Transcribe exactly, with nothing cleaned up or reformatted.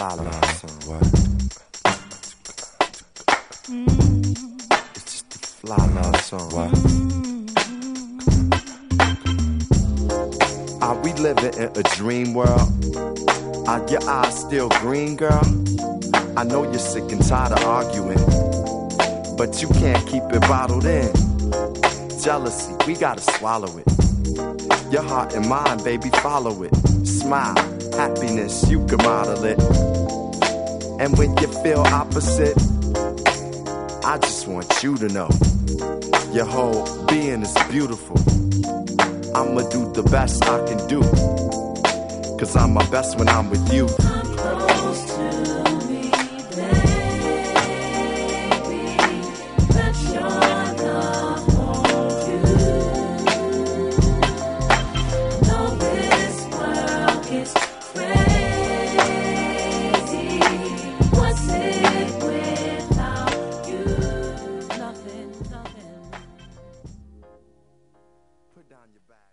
fly love song. What? It's just a fly love song. What? Are we living in a dream world? Are your eyes still green, girl? I know you're sick and tired of arguing, but you can't keep it bottled in. Jealousy, we gotta swallow it. Your heart and mind, baby, follow it. Smile, happiness, you can model it. And when you feel opposite, I just want you to know your whole being is beautiful. I'ma do the best I can do, 'cause I'm my best when I'm with you. Come close to me, baby. Let your love hold you. Know this world gets crazy. What's it without you? Nothing, nothing. Put down your bag.